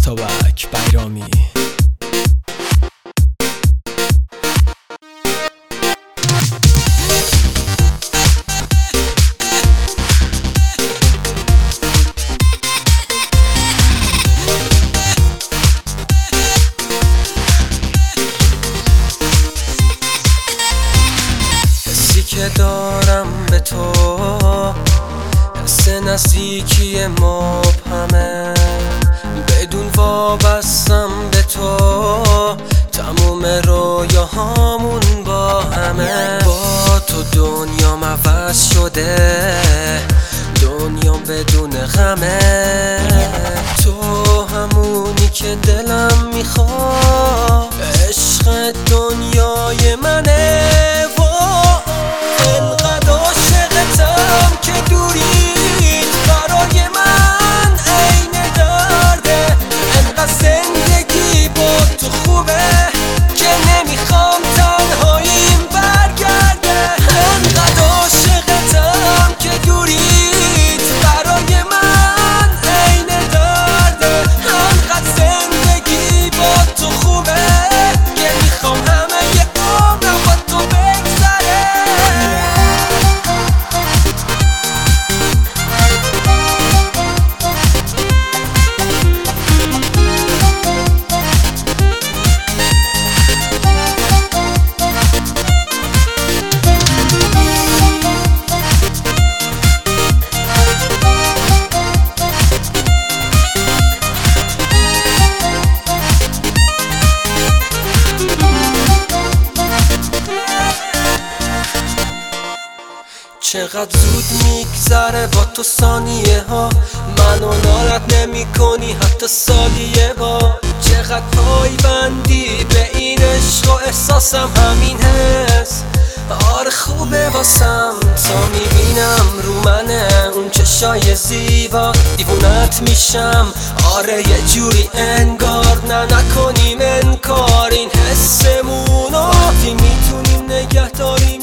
اتابک بیرامی. حسی که دارم به تو حس نزدیکی مبهمه، بدون وابستم به تو تموم رویاهامون با همه. با تو دنیام عوض شده، دنیام بدون غمه. تو همونی که دلم میخواد، عشق دنیای منه. انقدر عاشقتم که دوریت برای من عین درده. انقدر زندگی با تو خوبه که نمیخوام تنهاییم برگرده. انقدر عاشقتم که دوریت برای من عین درده. انقدر زندگی با تو خوبه که میخوام همه ی عمرم با تو بگذره. چقدر زود میگذره با تو ثانیه ها، منو ناراحت نمی کنی حتی سالیه با. چقدر پایبندی به این عشق و احساسم همین هست. آره خوبه واسم تا میبینم رو منه اون چشای زیبا، دیوونت میشم. آره یه جوری انگار نکنیم انکار این حسمونو، وقتی میتونیم نگه داریم